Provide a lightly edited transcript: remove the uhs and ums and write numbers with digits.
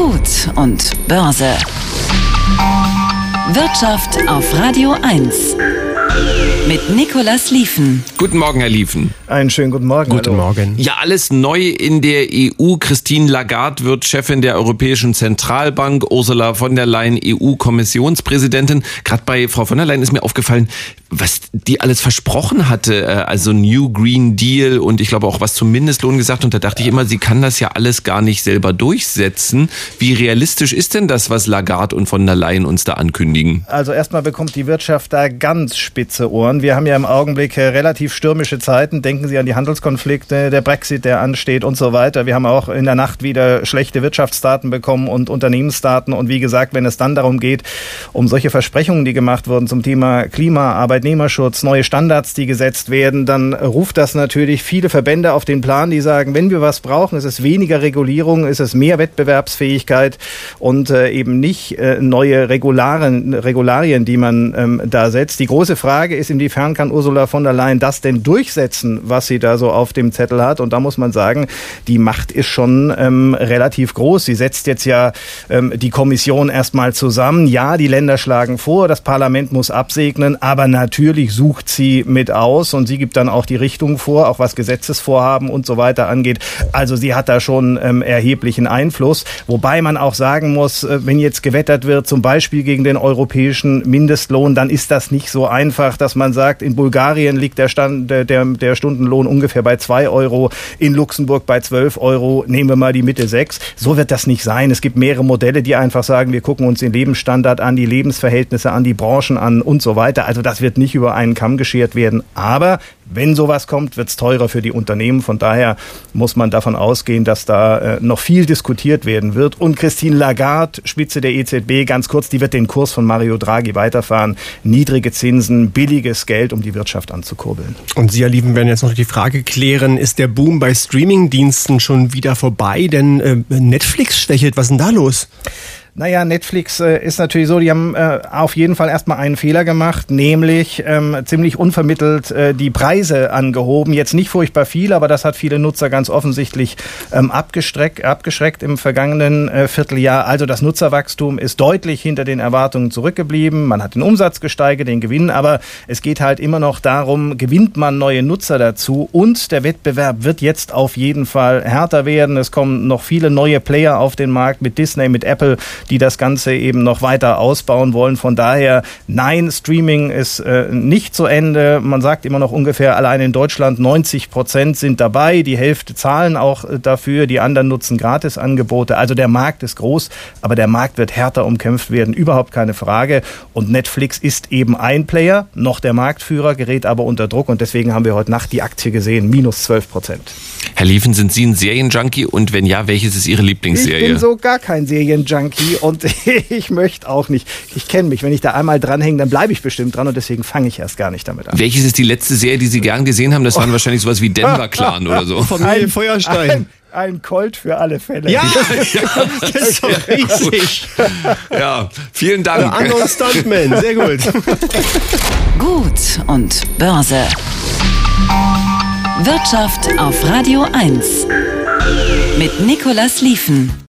Gut und Börse. Wirtschaft auf Radio 1. Mit Nicolas Lieven. Guten Morgen, Herr Lieven. Einen schönen guten Morgen. Guten Morgen. Ja, alles neu in der EU. Christine Lagarde wird Chefin der Europäischen Zentralbank. Ursula von der Leyen EU-Kommissionspräsidentin. Gerade bei Frau von der Leyen ist mir aufgefallen, was die alles versprochen hatte. Also New Green Deal und ich glaube auch was zum Mindestlohn gesagt. Und da dachte ich immer, sie kann das ja alles gar nicht selber durchsetzen. Wie realistisch ist denn das, was Lagarde und von der Leyen uns da ankündigen? Also erstmal bekommt die Wirtschaft da ganz spitze Ohren. Wir haben ja im Augenblick relativ stürmische Zeiten. Denken Sie an die Handelskonflikte, der Brexit, der ansteht und so weiter. Wir haben auch in der Nacht wieder schlechte Wirtschaftsdaten bekommen und Unternehmensdaten. Und wie gesagt, wenn es dann darum geht, um solche Versprechungen, die gemacht wurden zum Thema Klima, Arbeitnehmerschutz, neue Standards, die gesetzt werden, dann ruft das natürlich viele Verbände auf den Plan, die sagen, wenn wir was brauchen, ist es weniger Regulierung, ist es mehr Wettbewerbsfähigkeit und eben nicht neue Regularien, die man da setzt. Die große Frage ist, inwiefern kann Ursula von der Leyen das denn durchsetzen, was sie da so auf dem Zettel hat? Und da muss man sagen, die Macht ist schon relativ groß. Sie setzt jetzt ja die Kommission erstmal zusammen. Ja, die Länder schlagen vor, das Parlament muss absegnen, aber natürlich sucht sie mit aus und sie gibt dann auch die Richtung vor, auch was Gesetzesvorhaben und so weiter angeht. Also sie hat da schon erheblichen Einfluss. Wobei man auch sagen muss, wenn jetzt gewettert wird, zum Beispiel gegen den europäischen Mindestlohn, dann ist das nicht so einfach, dass man sagt, in Bulgarien liegt der Stundenlohn ungefähr bei 2 Euro, in Luxemburg bei 12 Euro, nehmen wir mal die Mitte 6. So wird das nicht sein. Es gibt mehrere Modelle, die einfach sagen, wir gucken uns den Lebensstandard an, die Lebensverhältnisse an, die Branchen an und so weiter. Also das wird nicht über einen Kamm geschert werden. Aber wenn sowas kommt, wird es teurer für die Unternehmen. Von daher muss man davon ausgehen, dass da noch viel diskutiert werden wird. Und Christine Lagarde, Spitze der EZB, ganz kurz, die wird den Kurs von Mario Draghi weiterfahren. Niedrige Zinsen, billiges Geld, um die Wirtschaft anzukurbeln. Und Sie, Herr Lieven, werden jetzt noch die Frage klären, ist der Boom bei Streamingdiensten schon wieder vorbei? Denn Netflix schwächelt. Was ist denn da los? Naja, Netflix ist natürlich so, die haben auf jeden Fall erstmal einen Fehler gemacht, nämlich ziemlich unvermittelt die Preise angehoben. Jetzt nicht furchtbar viel, aber das hat viele Nutzer ganz offensichtlich abgeschreckt im vergangenen Vierteljahr. Also das Nutzerwachstum ist deutlich hinter den Erwartungen zurückgeblieben. Man hat den Umsatz gesteigert, den Gewinn, aber es geht halt immer noch darum, gewinnt man neue Nutzer dazu und der Wettbewerb wird jetzt auf jeden Fall härter werden. Es kommen noch viele neue Player auf den Markt mit Disney, mit Apple, die das Ganze eben noch weiter ausbauen wollen. Von daher, nein, Streaming ist nicht zu Ende. Man sagt immer noch ungefähr, allein in Deutschland 90% sind dabei. Die Hälfte zahlen auch dafür. Die anderen nutzen Gratisangebote. Also der Markt ist groß, aber der Markt wird härter umkämpft werden. Überhaupt keine Frage. Und Netflix ist eben ein Player, noch der Marktführer, gerät aber unter Druck. Und deswegen haben wir heute Nacht die Aktie gesehen, minus 12%. Herr Lieven, sind Sie ein Serienjunkie? Und wenn ja, welches ist Ihre Lieblingsserie? Ich bin so gar kein Serienjunkie und ich möchte auch nicht. Ich kenne mich. Wenn ich da einmal dranhänge, dann bleibe ich bestimmt dran und deswegen fange ich erst gar nicht damit an. Welches ist die letzte Serie, die Sie gern gesehen haben? Das waren wahrscheinlich sowas wie Denver Clan oder so. Familie Feuerstein. Ein Colt für alle Fälle. Ja, das ist doch richtig. Ja, vielen Dank. Der andere Stuntman, sehr gut. Gut und Börse. Wirtschaft auf Radio 1. Mit Nicolas Lieven.